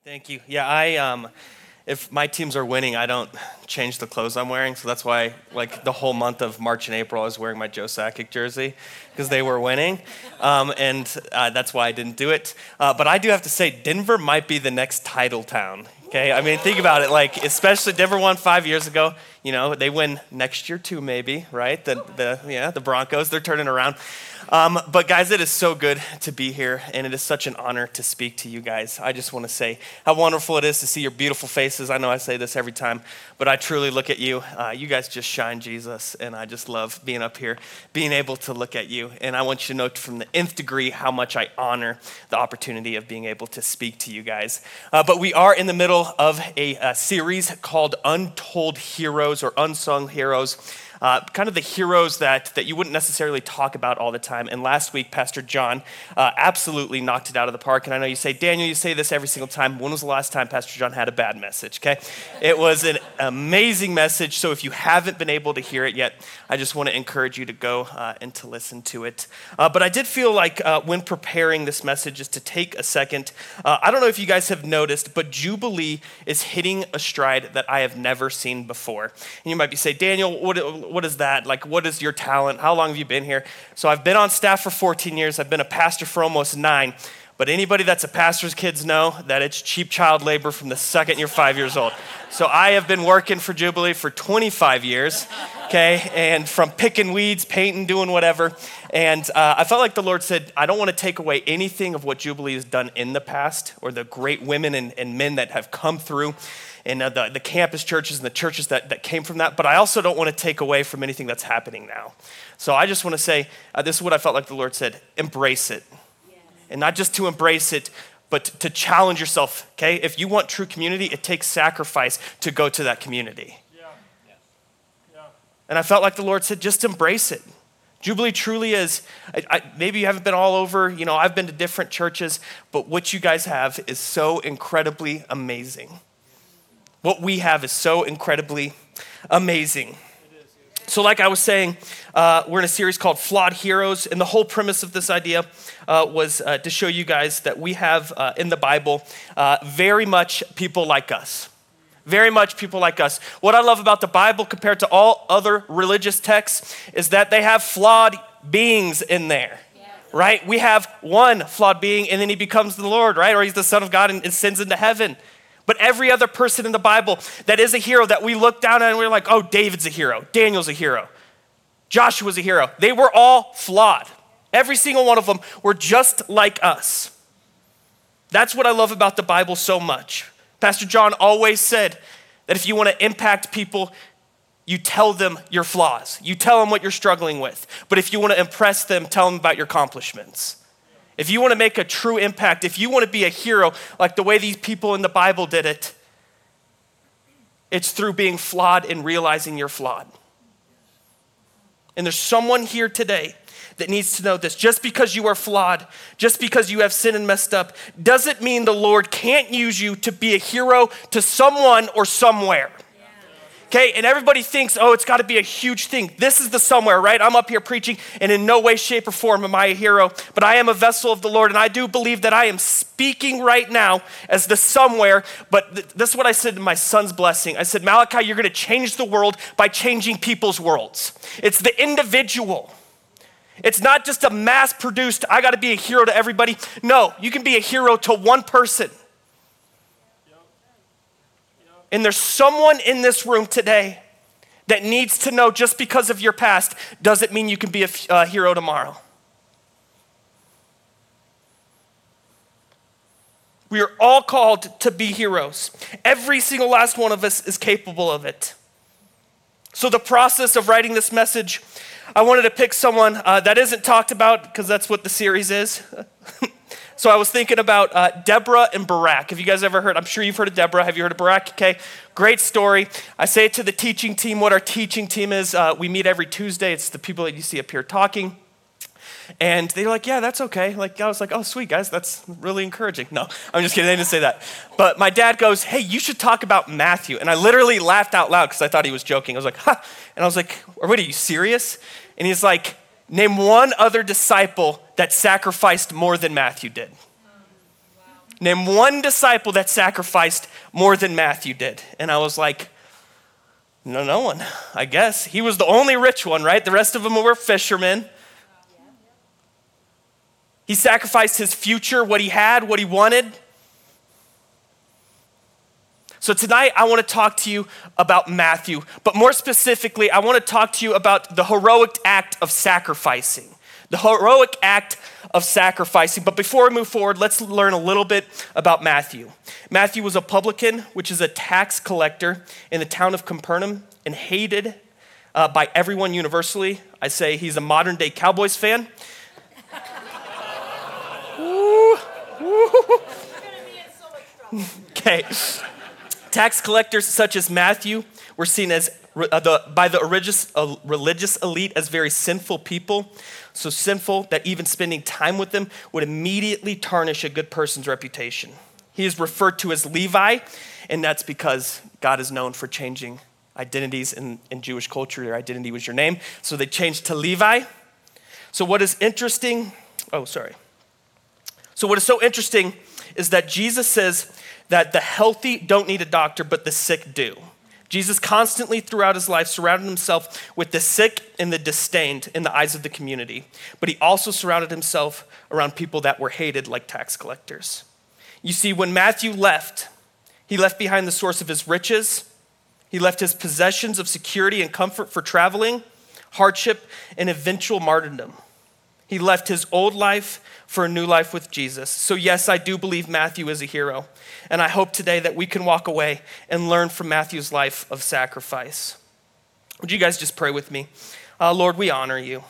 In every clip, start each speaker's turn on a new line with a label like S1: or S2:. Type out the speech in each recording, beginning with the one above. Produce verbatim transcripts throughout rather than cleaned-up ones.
S1: Thank you. Yeah, I um, if my teams are winning, I don't change the clothes I'm wearing. So that's why, like the whole month of March and April, I was wearing my Joe Sakic jersey because they were winning, um, and uh, that's why I didn't do it. Uh, but I do have to say, Denver might be the next title town. Okay, I mean, think about it. Like, especially Denver won five years ago. You know, they win next year too, maybe, right? The the yeah, the Broncos, they're turning around. Um, but guys, it is so good to be here, and it is such an honor to speak to you guys. I just want to say how wonderful it is to see your beautiful faces. I know I say this every time, but I truly look at you. Uh, you guys just shine Jesus, and I just love being up here, being able to look at you. And I want you to know from the nth degree how much I honor the opportunity of being able to speak to you guys. Uh, but we are in the middle of a, a series called Untold Heroes or Unsung Heroes. Uh, kind of the heroes that, that you wouldn't necessarily talk about all the time. And last week, Pastor John uh, absolutely knocked it out of the park. And I know you say, Daniel, you say this every single time. When was the last time Pastor John had a bad message, okay? It was an amazing message. So if you haven't been able to hear it yet, I just want to encourage you to go uh, and to listen to it. Uh, but I did feel like uh, when preparing this message, just to take a second. Uh, I don't know if you guys have noticed, but Jubilee is hitting a stride that I have never seen before. And you might be saying, Daniel, what What is that? Like, what is your talent? How long have you been here? So I've been on staff for fourteen years. I've been a pastor for almost nine. But anybody that's a pastor's kids know that it's cheap child labor from the second you're five years old. So I have been working for Jubilee for twenty-five years, okay? And from picking weeds, painting, doing whatever. And uh, I felt like the Lord said, I don't want to take away anything of what Jubilee has done in the past or the great women and, and men that have come through and uh, the, the campus churches and the churches that, that came from that, but I also don't want to take away from anything that's happening now. So I just want to say, uh, this is what I felt like the Lord said, embrace it. Yes. And not just to embrace it, but to challenge yourself, okay? If you want true community, it takes sacrifice to go to that community. Yeah. Yeah. Yeah. And I felt like the Lord said, just embrace it. Jubilee truly is, I, I, maybe you haven't been all over, you know, I've been to different churches, but what you guys have is so incredibly amazing. What we have is so incredibly amazing. So like I was saying, uh, we're in a series called Flawed Heroes, and the whole premise of this idea uh, was uh, to show you guys that we have uh, in the Bible uh, very much people like us. Very much people like us. What I love about the Bible compared to all other religious texts is that they have flawed beings in there. Right? We have one flawed being, and then he becomes the Lord, right? Or he's the Son of God and, and sends into heaven. But every other person in the Bible that is a hero that we look down at and we're like, oh, David's a hero. Daniel's a hero. Joshua's a hero. They were all flawed. Every single one of them were just like us. That's what I love about the Bible so much. Pastor John always said that if you want to impact people, you tell them your flaws. You tell them what you're struggling with. But if you want to impress them, tell them about your accomplishments. If you want to make a true impact, if you want to be a hero like the way these people in the Bible did it, it's through being flawed and realizing you're flawed. And there's someone here today that needs to know this. Just because you are flawed, just because you have sinned and messed up, doesn't mean the Lord can't use you to be a hero to someone or somewhere. Okay, and everybody thinks, oh, it's got to be a huge thing. This is the somewhere, right? I'm up here preaching, and in no way, shape, or form am I a hero, but I am a vessel of the Lord, and I do believe that I am speaking right now as the somewhere, but th- this is what I said to my son's blessing. I said, Malachi, you're going to change the world by changing people's worlds. It's the individual. It's not just a mass-produced, I got to be a hero to everybody. No, you can be a hero to one person. And there's someone in this room today that needs to know just because of your past doesn't mean you can be a uh, hero tomorrow. We are all called to be heroes. Every single last one of us is capable of it. So the process of writing this message, I wanted to pick someone uh, that isn't talked about because that's what the series is. So I was thinking about uh, Deborah and Barak. Have you guys ever heard? I'm sure you've heard of Deborah. Have you heard of Barak? Okay, great story. I say it to the teaching team, what our teaching team is. Uh, we meet every Tuesday. It's the people that you see up here talking. And they're like, yeah, that's okay. Like I was like, oh, sweet, guys. That's really encouraging. No, I'm just kidding. They didn't say that. But my dad goes, hey, you should talk about Matthew. And I literally laughed out loud because I thought he was joking. I was like, ha. And I was like, wait, are you serious? And he's like, name one other disciple that sacrificed more than Matthew did. Name one disciple that sacrificed more than Matthew did. And I was like, no, no one, I guess. He was the only rich one, right? The rest of them were fishermen. He sacrificed his future, what he had, what he wanted. So tonight, I want to talk to you about Matthew, but more specifically, I want to talk to you about the heroic act of sacrificing. The heroic act of sacrificing. But before we move forward, let's learn a little bit about Matthew. Matthew was a publican, which is a tax collector in the town of Capernaum, and hated uh, by everyone universally. I say he's a modern day Cowboys fan. Ooh, ooh. Okay. Tax collectors such as Matthew were seen as uh, the, by the religious, uh, religious elite as very sinful people. So sinful that even spending time with them would immediately tarnish a good person's reputation. He is referred to as Levi, and that's because God is known for changing identities in, in Jewish culture. Your identity was your name, so they changed to Levi. So what is interesting, oh, sorry. So what is so interesting is that Jesus says that the healthy don't need a doctor, but the sick do. Jesus constantly throughout his life surrounded himself with the sick and the disdained in the eyes of the community, but he also surrounded himself around people that were hated like tax collectors. You see, when Matthew left, he left behind the source of his riches, he left his possessions of security and comfort for traveling, hardship, and eventual martyrdom. He left his old life for a new life with Jesus. So yes, I do believe Matthew is a hero. And I hope today that we can walk away and learn from Matthew's life of sacrifice. Would you guys just pray with me? Uh, Lord, we honor you.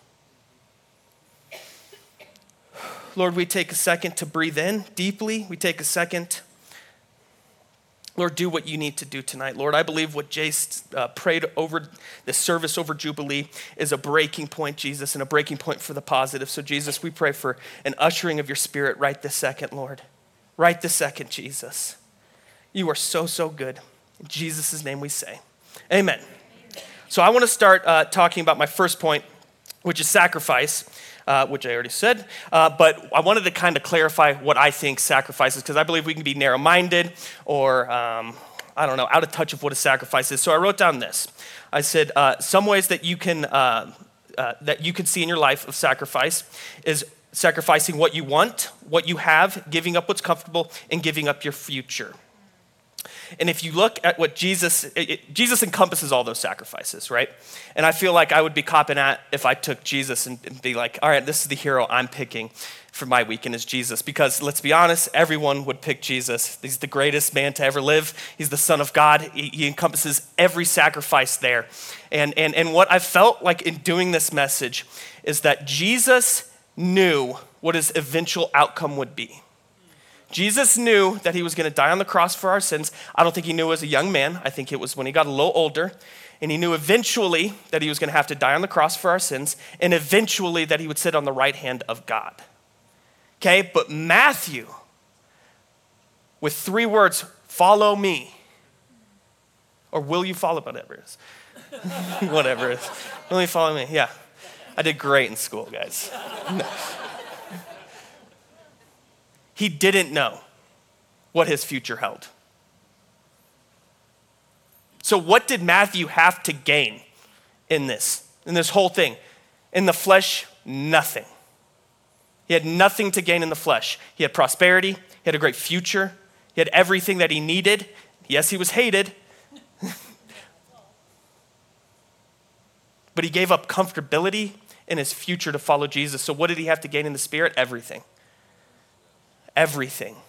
S1: Lord, we take a second to breathe in deeply. We take a second. Lord, do what you need to do tonight. Lord, I believe what Jace uh, prayed over the service over Jubilee is a breaking point, Jesus, and a breaking point for the positive. So, Jesus, we pray for an ushering of your spirit right this second, Lord. Right this second, Jesus. You are so, so good. In Jesus' name we say, amen. So I want to start uh, talking about my first point, which is sacrifice. Uh, which I already said, uh, but I wanted to kind of clarify what I think sacrifice is, because I believe we can be narrow-minded or, um, I don't know, out of touch of what a sacrifice is. So I wrote down this. I said, uh, some ways that you can uh, uh, that you can see in your life of sacrifice is sacrificing what you want, what you have, giving up what's comfortable, and giving up your future. And if you look at what Jesus, it, it, Jesus encompasses all those sacrifices, right? And I feel like I would be copping at if I took Jesus and, and be like, all right, this is the hero I'm picking for my weekend is Jesus. Because let's be honest, everyone would pick Jesus. He's the greatest man to ever live. He's the Son of God. He, he encompasses every sacrifice there. And, and, and what I felt like in doing this message is that Jesus knew what his eventual outcome would be. Jesus knew that he was going to die on the cross for our sins. I don't think he knew as a young man. I think it was when he got a little older. And he knew eventually that he was going to have to die on the cross for our sins, and eventually that he would sit on the right hand of God. Okay, but Matthew, with three words, follow me. Or will you follow, whatever it is. Whatever it is. Will you follow me? Yeah. I did great in school, guys. No. He didn't know what his future held. So what did Matthew have to gain in this, in this whole thing? In the flesh, nothing. He had nothing to gain in the flesh. He had prosperity. He had a great future. He had everything that he needed. Yes, he was hated. But he gave up comfortability in his future to follow Jesus. So what did he have to gain in the spirit? Everything. Everything.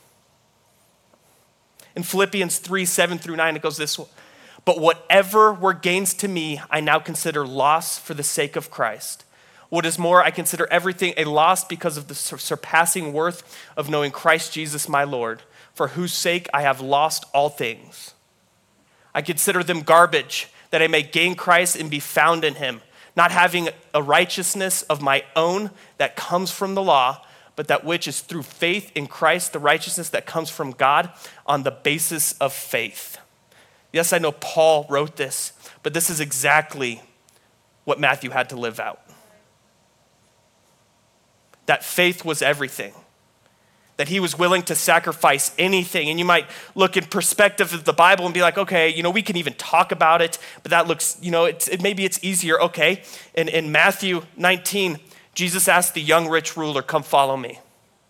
S1: In Philippians three, seven through nine, it goes this way. But whatever were gains to me, I now consider loss for the sake of Christ. What is more, I consider everything a loss because of the surpassing worth of knowing Christ Jesus my Lord, for whose sake I have lost all things. I consider them garbage, that I may gain Christ and be found in him, not having a righteousness of my own that comes from the law, but that which is through faith in Christ, the righteousness that comes from God on the basis of faith. Yes, I know Paul wrote this, but this is exactly what Matthew had to live out. That faith was everything. that he was willing to sacrifice anything. And you might look in perspective of the Bible and be like, okay, you know, we can even talk about it, but that looks, you know, it's, it, maybe it's easier. Okay, in, in Matthew nineteen, Jesus asked the young rich ruler, come follow me.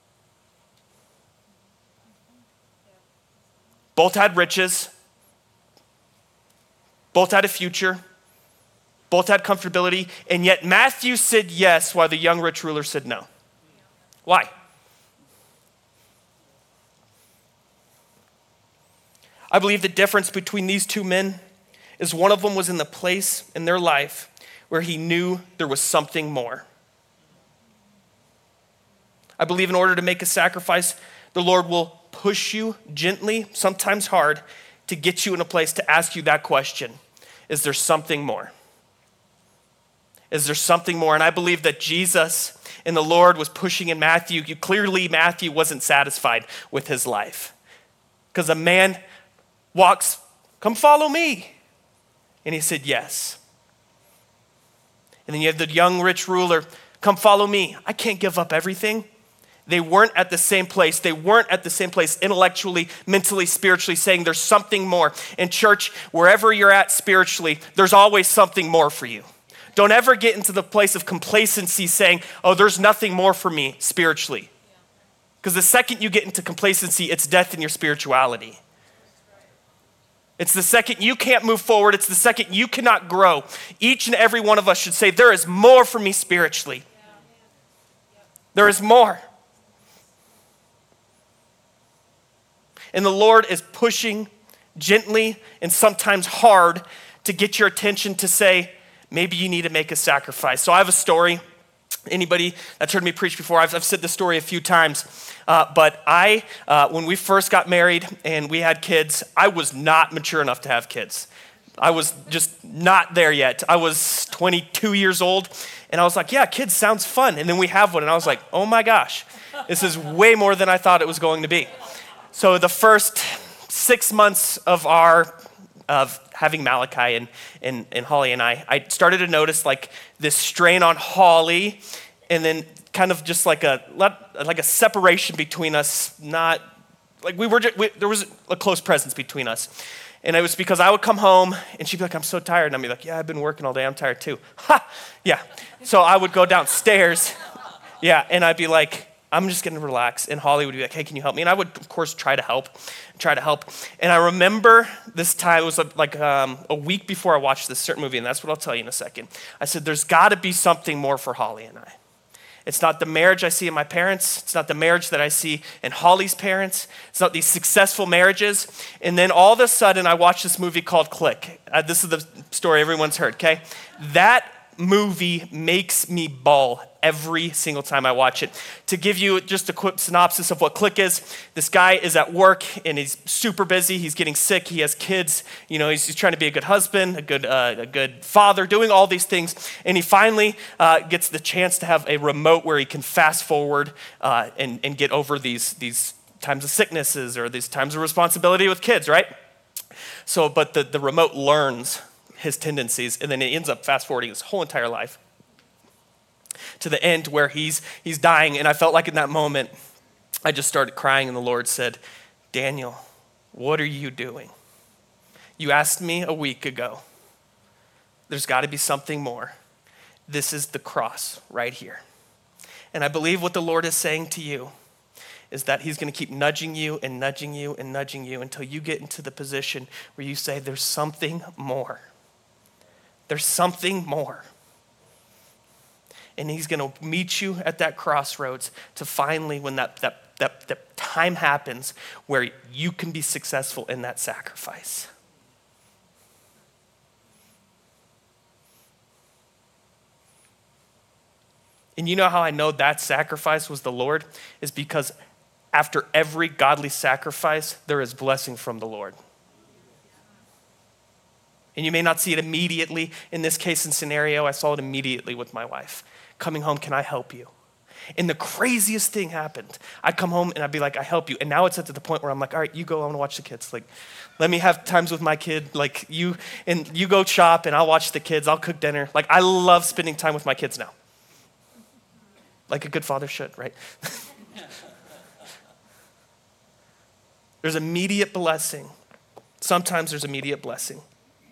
S1: Both had riches, both had a future, both had comfortability, and yet Matthew said yes while the young rich ruler said no. Why? I believe the difference between these two men is one of them was in the place in their life where he knew there was something more. I believe in order to make a sacrifice, the Lord will push you gently, sometimes hard, to get you in a place to ask you that question. Is there something more? Is there something more? And I believe that Jesus and the Lord was pushing in Matthew. You, clearly, Matthew wasn't satisfied with his life. Because a man walks, come follow me. And he said, yes. And then you have the young rich ruler, come follow me. I can't give up everything. They weren't at the same place. They weren't at the same place intellectually, mentally, spiritually, saying there's something more. In church, wherever you're at spiritually, there's always something more for you. Don't ever get into the place of complacency saying, oh, there's nothing more for me spiritually. Because the second you get into complacency, it's death in your spirituality. It's the second you can't move forward. It's the second you cannot grow. Each and every one of us should say, there is more for me spiritually. There is more. And the Lord is pushing gently and sometimes hard to get your attention to say, maybe you need to make a sacrifice. So I have a story. Anybody that's heard me preach before, I've, I've said this story a few times. Uh, but I, uh, when we first got married and we had kids, I was not mature enough to have kids. I was just not there yet. I was twenty-two years old, and I was like, yeah, kids sounds fun. And then we have one, and I was like, oh my gosh, this is way more than I thought it was going to be. So the first six months of our of having Malachi and, and, and Holly and I, I started to notice like this strain on Holly, and then kind of just like a like a separation between us. Not like we were. Just, we, there was a close presence between us, and it was because I would come home and she'd be like, "I'm so tired," and I'd be like, "Yeah, I've been working all day. I'm tired too." Ha, yeah. So I would go downstairs, yeah, and I'd be like, I'm just gonna relax. And Holly would be like, hey, can you help me? And I would, of course, try to help, try to help. And I remember this time, it was like um, a week before I watched this certain movie, and that's what I'll tell you in a second. I said, there's gotta be something more for Holly and I. It's not the marriage I see in my parents. It's not the marriage that I see in Holly's parents. It's not these successful marriages. And then all of a sudden, I watched this movie called Click. Uh, this is the story everyone's heard, okay? That movie makes me bawl every single time I watch it. To give you just a quick synopsis of what Click is, this guy is at work and he's super busy. He's getting sick. He has kids. You know, he's, he's trying to be a good husband, a good uh, a good father, doing all these things. And he finally uh, gets the chance to have a remote where he can fast forward uh, and, and get over these, these times of sicknesses or these times of responsibility with kids, right? So, but the, the remote learns his tendencies, and then he ends up fast forwarding his whole entire life to the end where he's he's dying. And I felt like in that moment, I just started crying, and the Lord said, Daniel, what are you doing? You asked me a week ago. There's got to be something more. This is the cross right here. And I believe what the Lord is saying to you is that he's going to keep nudging you and nudging you and nudging you until you get into the position where you say, there's something more. There's something more. And he's going to meet you at that crossroads to finally, when that, that, that, that time happens, where you can be successful in that sacrifice. And you know how I know that sacrifice was the Lord? Is because after every godly sacrifice, there is blessing from the Lord. And you may not see it immediately. In this case and scenario, I saw it immediately with my wife. Coming home, can I help you? And the craziest thing happened. I'd come home and I'd be like, I help you. And now it's at the point where I'm like, all right, you go, I want to watch the kids. Like, let me have times with my kid. Like you, and you go shop and I'll watch the kids. I'll cook dinner. Like I love spending time with my kids now. Like a good father should, right? There's immediate blessing. Sometimes there's immediate blessing.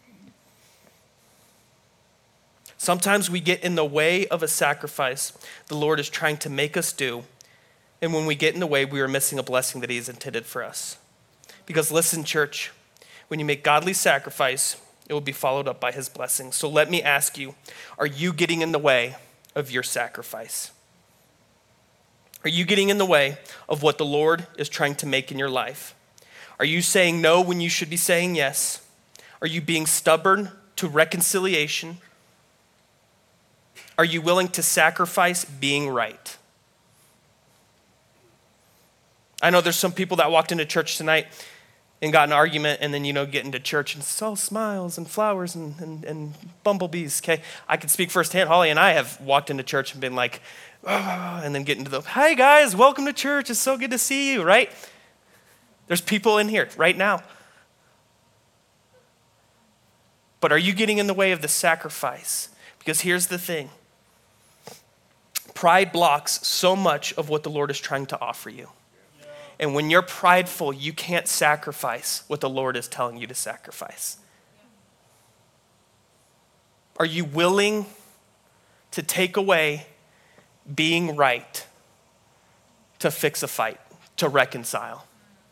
S1: Sometimes we get in the way of a sacrifice the Lord is trying to make us do. And when we get in the way, we are missing a blessing that he has intended for us. Because listen, church, when you make godly sacrifice, it will be followed up by his blessing. So let me ask you, are you getting in the way of your sacrifice? Are you getting in the way of what the Lord is trying to make in your life? Are you saying no when you should be saying yes? Are you being stubborn to reconciliation? Are you willing to sacrifice being right? I know there's some people that walked into church tonight and got an argument and then, you know, get into church and it's all smiles and flowers and, and, and bumblebees, okay? I can speak firsthand. Holly and I have walked into church and been like, oh, and then get into the, hey guys, welcome to church. It's so good to see you, right? There's people in here right now. But are you getting in the way of the sacrifice? Because here's the thing. Pride blocks so much of what the Lord is trying to offer you. And when you're prideful, you can't sacrifice what the Lord is telling you to sacrifice. Are you willing to take away being right to fix a fight, to reconcile?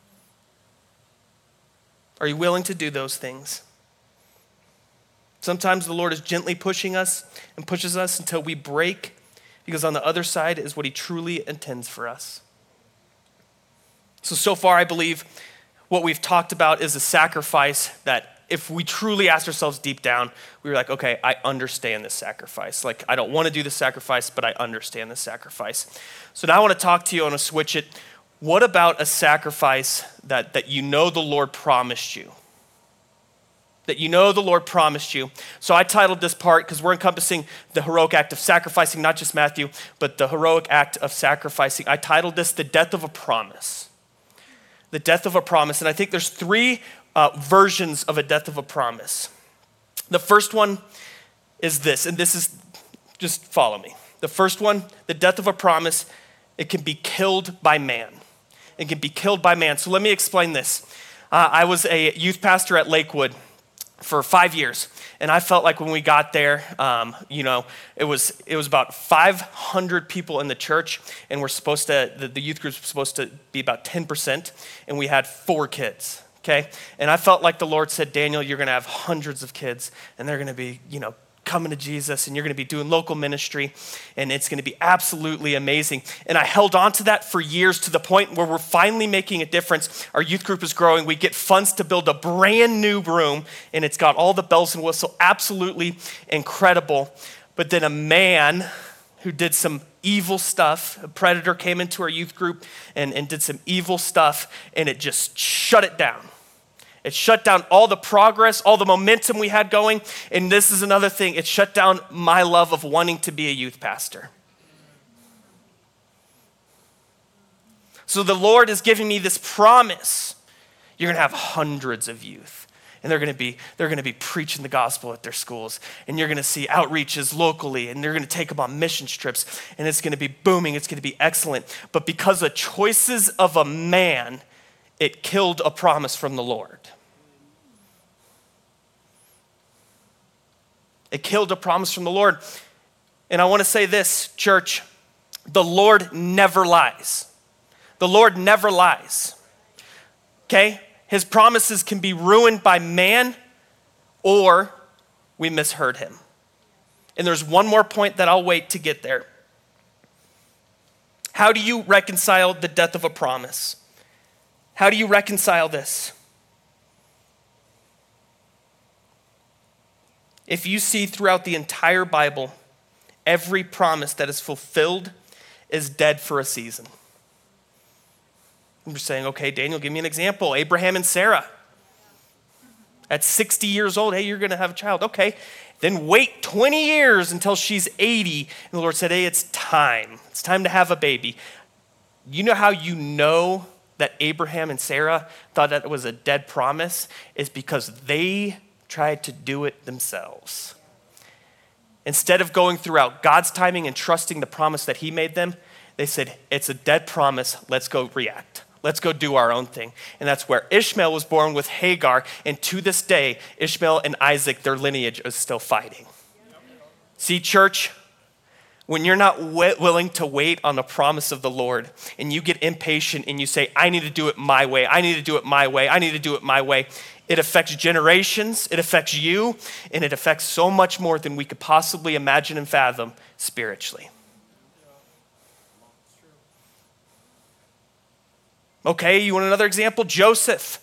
S1: Are you willing to do those things? Sometimes the Lord is gently pushing us and pushes us until we break, because on the other side is what he truly intends for us. So, so far I believe what we've talked about is a sacrifice that if we truly asked ourselves deep down, we were like, okay, I understand this sacrifice. Like, I don't want to do the sacrifice, but I understand the sacrifice. So now I want to talk to you, I want to switch it. What about a sacrifice that, that you know the Lord promised you? That you know the Lord promised you. So I titled this part, because we're encompassing the heroic act of sacrificing, not just Matthew, but the heroic act of sacrificing. I titled this, The Death of a Promise. The death of a promise. And I think there's three uh, versions of a death of a promise. The first one is this, and this is, just follow me. The first one, the death of a promise, it can be killed by man. It can be killed by man. So let me explain this. Uh, I was a youth pastor at Lakewood for five years. And I felt like when we got there, um, you know, it was it was about five hundred people in the church, and we're supposed to, the, the youth group was supposed to be about ten percent, and we had four kids, okay? And I felt like the Lord said, Daniel, you're gonna have hundreds of kids, and they're gonna be, you know, coming to Jesus, and you're gonna be doing local ministry, and it's gonna be absolutely amazing. And I held on to that for years to the point where we're finally making a difference. Our youth group is growing. We get funds to build a brand new room, and it's got all the bells and whistles, absolutely incredible. But then a man who did some evil stuff, a predator came into our youth group and, and did some evil stuff, and it just shut it down. It shut down all the progress, all the momentum we had going. And this is another thing. It shut down my love of wanting to be a youth pastor. So the Lord is giving me this promise. You're going to have hundreds of youth. And they're going to be they're going to be preaching the gospel at their schools. And you're going to see outreaches locally. And they're going to take them on mission trips. And it's going to be booming. It's going to be excellent. But because of choices of a man, it killed a promise from the Lord. It killed a promise from the Lord. And I want to say this, church, the Lord never lies. The Lord never lies. Okay? His promises can be ruined by man, or we misheard him. And there's one more point that I'll wait to get there. How do you reconcile the death of a promise? How do you reconcile this? If you see throughout the entire Bible, every promise that is fulfilled is dead for a season. I'm just saying, okay, Daniel, give me an example. Abraham and Sarah. At sixty years old, hey, you're going to have a child. Okay, then wait twenty years until she's eighty. And the Lord said, hey, it's time. It's time to have a baby. You know how you know that Abraham and Sarah thought that it was a dead promise? Is because they tried to do it themselves. Instead of going throughout God's timing and trusting the promise that he made them, they said, it's a dead promise, let's go react. Let's go do our own thing. And that's where Ishmael was born with Hagar. And to this day, Ishmael and Isaac, their lineage is still fighting. See, church, when you're not w- willing to wait on the promise of the Lord and you get impatient and you say, I need to do it my way, I need to do it my way, I need to do it my way, it affects generations, it affects you, and it affects so much more than we could possibly imagine and fathom spiritually. Okay, you want another example? Joseph.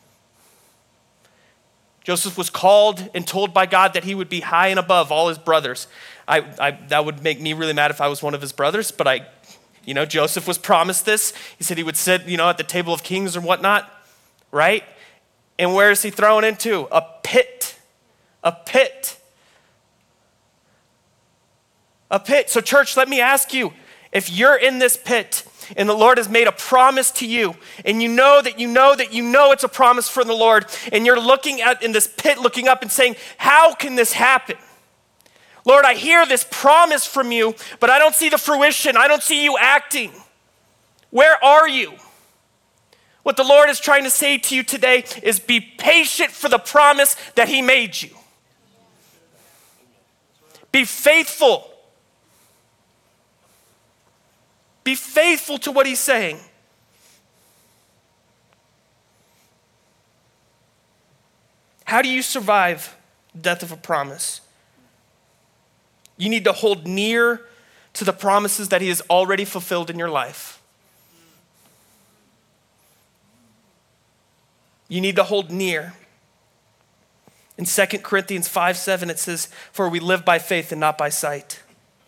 S1: Joseph was called and told by God that he would be high and above all his brothers. I, I, that would make me really mad if I was one of his brothers, but I, you know, Joseph was promised this. He said he would sit, you know, at the table of kings or whatnot, right? And where is he thrown into? A pit. A pit. A pit. So church, let me ask you, if you're in this pit and the Lord has made a promise to you, and you know that you know that you know it's a promise from the Lord, and you're looking at in this pit, looking up and saying, how can this happen? Lord, I hear this promise from you, but I don't see the fruition. I don't see you acting. Where are you? What the Lord is trying to say to you today is be patient for the promise that he made you. Be faithful. Be faithful to what he's saying. How do you survive the death of a promise? You need to hold near to the promises that he has already fulfilled in your life. You need to hold near. In Second Corinthians five seven, it says, for we live by faith and not by sight.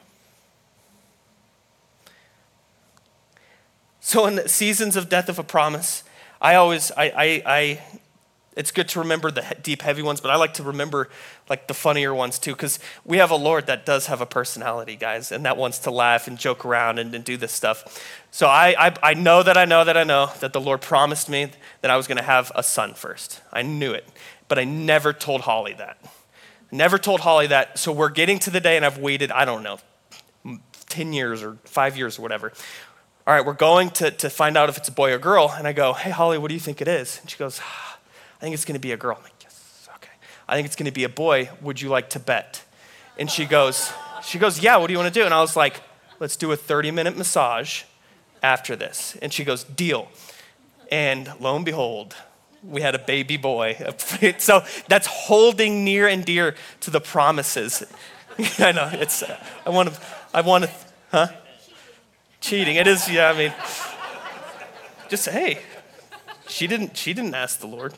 S1: So in the seasons of death of a promise, I always, I, I, I it's good to remember the deep, heavy ones, but I like to remember like the funnier ones too, because we have a Lord that does have a personality, guys, and that wants to laugh and joke around and, and do this stuff. So I, I, I know that I know that I know that the Lord promised me that I was going to have a son first. I knew it, but I never told Holly that. Never told Holly that. So we're getting to the day, and I've waited, I don't know, ten years or five years or whatever. All right, we're going to, to find out if it's a boy or girl. And I go, hey, Holly, what do you think it is? And she goes, ah, I think it's going to be a girl. I'm like, yes, okay. I think it's going to be a boy. Would you like to bet? And she goes, she goes, yeah, what do you want to do? And I was like, let's do a thirty-minute massage after this. And she goes, deal. And lo and behold, we had a baby boy. So that's holding near and dear to the promises. I know, it's, I want to, I want to, huh? Cheating, it is, yeah, I mean, just, hey, she didn't, she didn't ask the Lord.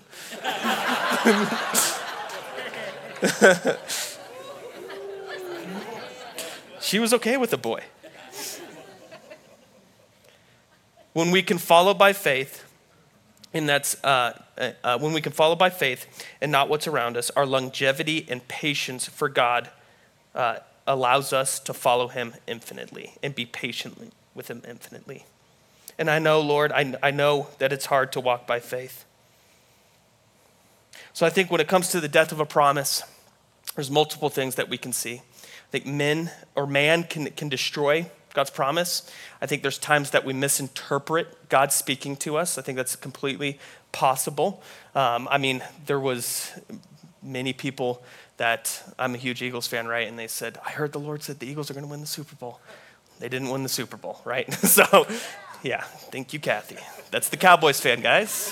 S1: She was okay with the boy. When we can follow by faith, and that's, uh, uh, when we can follow by faith and not what's around us, our longevity and patience for God uh, allows us to follow him infinitely and be patient with him infinitely. And I know, Lord, I, I know that it's hard to walk by faith. So I think when it comes to the death of a promise, there's multiple things that we can see. I think men or man can, can destroy God's promise. I think there's times that we misinterpret God speaking to us. I think that's completely possible. Um, I mean, there was many people that, I'm a huge Eagles fan, right? And they said, I heard the Lord said the Eagles are going to win the Super Bowl. They didn't win the Super Bowl, right? So, yeah, thank you, Kathy. That's the Cowboys fan, guys.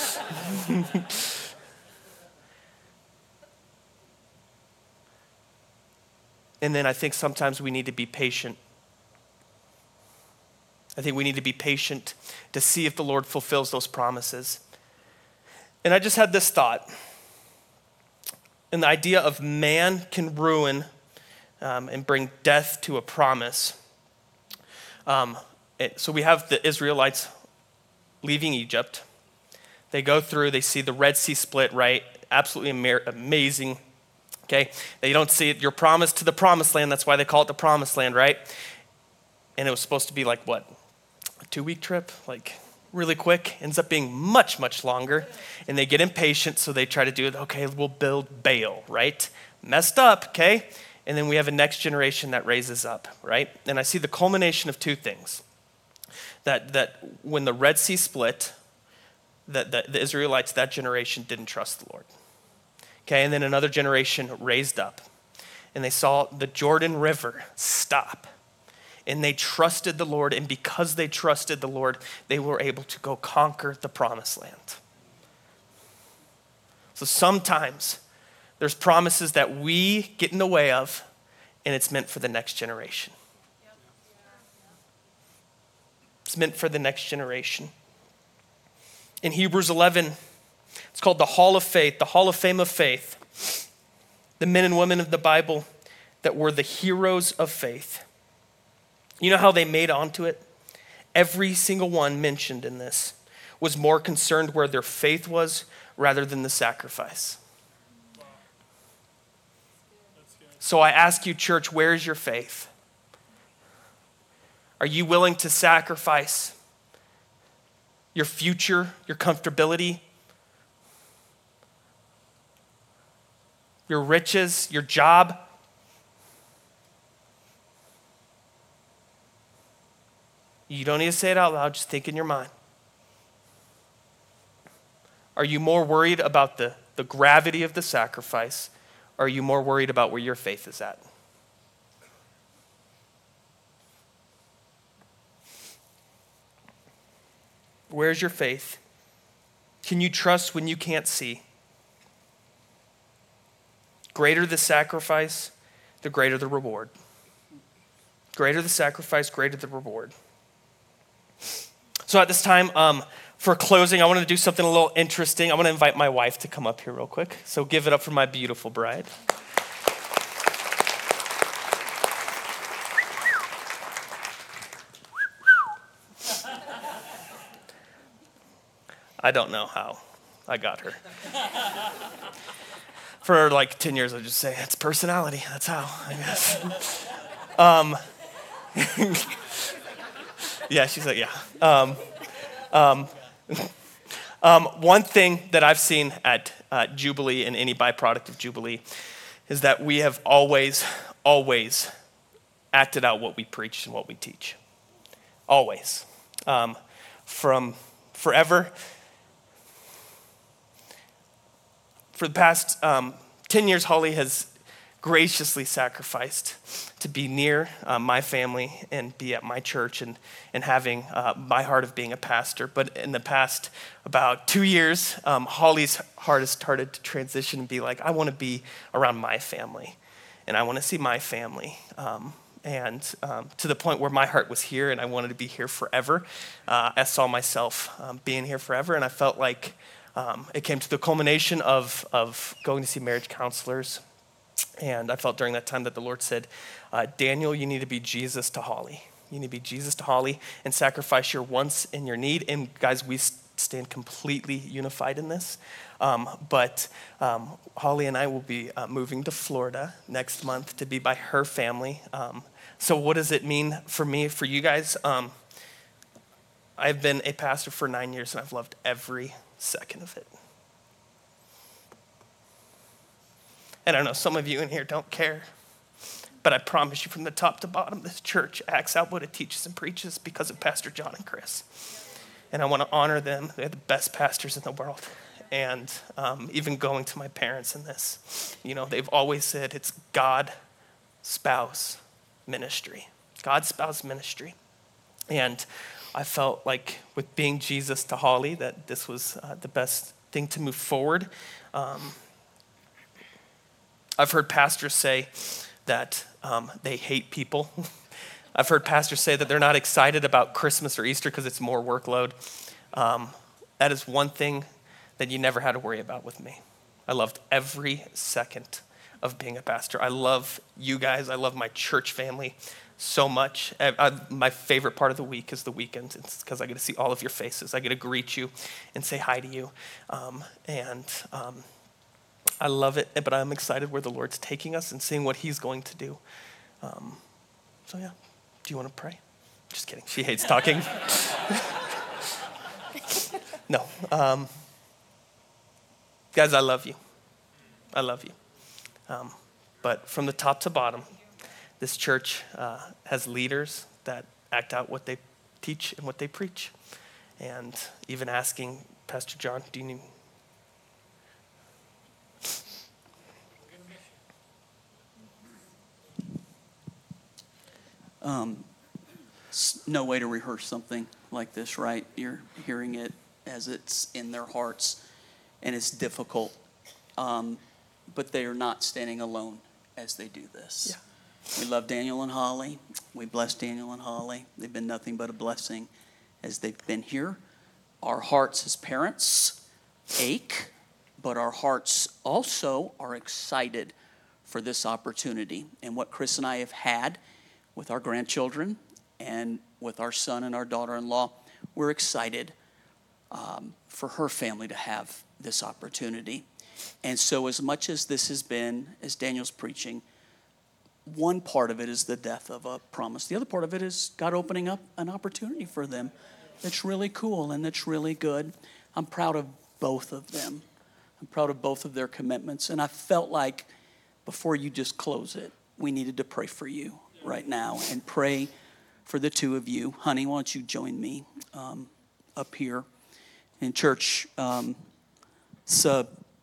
S1: And then I think sometimes we need to be patient. I think we need to be patient to see if the Lord fulfills those promises. And I just had this thought. And the idea of man can ruin um, and bring death to a promise. Um, it, so we have the Israelites leaving Egypt. They go through, they see the Red Sea split, right? Absolutely ama- amazing. Okay, they don't see it. You're promised to the promised land. That's why they call it the promised land, right? And it was supposed to be like, what, a two-week trip? Like, really quick. Ends up being much, much longer. And they get impatient, so they try to do it. Okay, we'll build Baal, right? Messed up, okay? And then we have a next generation that raises up, right? And I see the culmination of two things. that, that when the Red Sea split, that, that the Israelites, that generation didn't trust the Lord. Okay, and then another generation raised up, and they saw the Jordan River stop, and they trusted the Lord, and because they trusted the Lord, they were able to go conquer the promised land. So sometimes there's promises that we get in the way of, and it's meant for the next generation. It's meant for the next generation. In Hebrews eleven, it's called the Hall of Faith, the Hall of Fame of Faith. The men and women of the Bible that were the heroes of faith. You know how they made onto it? Every single one mentioned in this was more concerned where their faith was rather than the sacrifice. So I ask you, church, where is your faith? Are you willing to sacrifice your future, your comfortability, your riches, your job? You don't need to say it out loud, just think in your mind. Are you more worried about the, the gravity of the sacrifice, or are you more worried about where your faith is at? Where's your faith? Can you trust when you can't see? Greater the sacrifice, the greater the reward. Greater the sacrifice, greater the reward. So at this time, um, for closing, I want to do something a little interesting. I want to invite my wife to come up here real quick. So give it up for my beautiful bride. I don't know how I got her. For like ten years, I just say, it's personality. That's how, I guess. um, yeah, she's like, yeah. Um, um, um, one thing that I've seen at uh, Jubilee and any byproduct of Jubilee is that we have always, always acted out what we preach and what we teach. Always. Um, from forever. For the past um, ten years, Holly has graciously sacrificed to be near uh, my family and be at my church and, and having uh, my heart of being a pastor. But in the past about two years, um, Holly's heart has started to transition and be like, I want to be around my family and I want to see my family. Um, and um, to the point where my heart was here and I wanted to be here forever. Uh, I saw myself um, being here forever, and I felt like Um, it came to the culmination of, of going to see marriage counselors. And I felt during that time that the Lord said, uh, Daniel, you need to be Jesus to Holly. You need to be Jesus to Holly and sacrifice your wants and your need. And guys, we stand completely unified in this. Um, but um, Holly and I will be uh, moving to Florida next month to be by her family. Um, so what does it mean for me, for you guys? Um, I've been a pastor for nine years and I've loved every second of it. And I know some of you in here don't care, but I promise you from the top to bottom, this church acts out what it teaches and preaches because of Pastor John and Chris. And I want to honor them. They're the best pastors in the world. And um, even going to my parents in this, you know, they've always said it's God, spouse, ministry. God, spouse, ministry. And I felt like with being Jesus to Holly that this was uh, the best thing to move forward. Um, I've heard pastors say that um, they hate people. I've heard pastors say that they're not excited about Christmas or Easter because it's more workload. Um, that is one thing that you never had to worry about with me. I loved every second of being a pastor. I love you guys. I love my church family so much. I, I, my favorite part of the week is the weekend. It's because I get to see all of your faces. I get to greet you and say hi to you. Um, and um, I love it, but I'm excited where the Lord's taking us and seeing what he's going to do. Um, so yeah, do you want to pray? Just kidding. She hates talking. No. Um, guys, I love you. I love you. Um, but from the top to bottom, this church uh, has leaders that act out what they teach and what they preach. And even asking Pastor John, do you need...
S2: Um, no way to rehearse something like this, right? You're hearing it as it's in their hearts, and it's difficult. Um, but they are not standing alone as they do this. Yeah. We love Daniel and Holly. We bless Daniel and Holly. They've been nothing but a blessing as they've been here. Our hearts as parents ache, but our hearts also are excited for this opportunity and what Chris and I have had with our grandchildren and with our son and our daughter-in-law. We're excited um, for her family to have this opportunity. And so as much as this has been, as Daniel's preaching, one part of it is the death of a promise. The other part of it is God opening up an opportunity for them that's really cool and that's really good. I'm proud of both of them. I'm proud of both of their commitments. And I felt like before you just close it, we needed to pray for you right now and pray for the two of you. Honey, why don't you join me um, up here in church? Um, it's a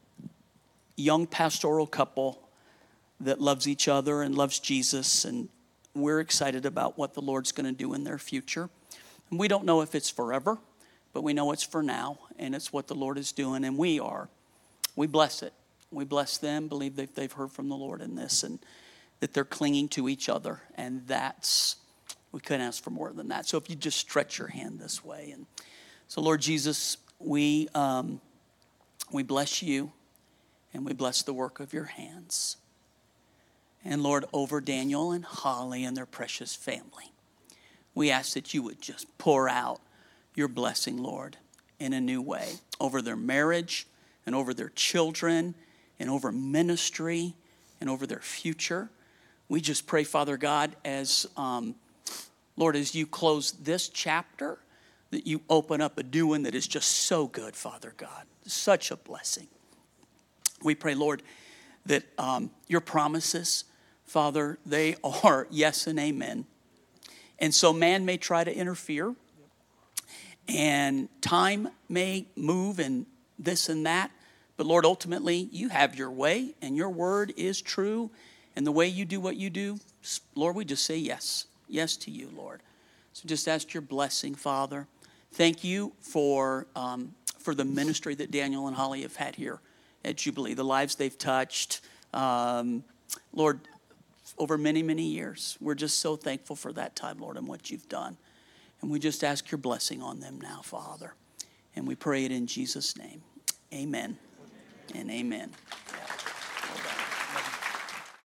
S2: young pastoral couple that loves each other and loves Jesus, and we're excited about what the Lord's going to do in their future. And we don't know if it's forever, but we know it's for now, and it's what the Lord is doing, and we are. We bless it. We bless them, believe that they've heard from the Lord in this, and that they're clinging to each other, and that's, we couldn't ask for more than that. So if you just stretch your hand this way. And so Lord Jesus, we um, we bless you, and we bless the work of your hands. And Lord, over Daniel and Holly and their precious family, we ask that you would just pour out your blessing, Lord, in a new way over their marriage and over their children and over ministry and over their future. We just pray, Father God, as, um, Lord, as you close this chapter, that you open up a new one that is just so good, Father God. Such a blessing. We pray, Lord, that um, your promises, Father, they are yes and amen. And so man may try to interfere, and time may move and this and that, but Lord, ultimately, you have your way, and your word is true. And the way you do what you do, Lord, we just say yes. Yes to you, Lord. So just ask your blessing, Father. Thank you for um, for the ministry that Daniel and Holly have had here at Jubilee, the lives they've touched. Um, Lord, over many, many years, we're just so thankful for that time, Lord, and what you've done. And we just ask your blessing on them now, Father. And we pray it in Jesus' name. Amen and amen.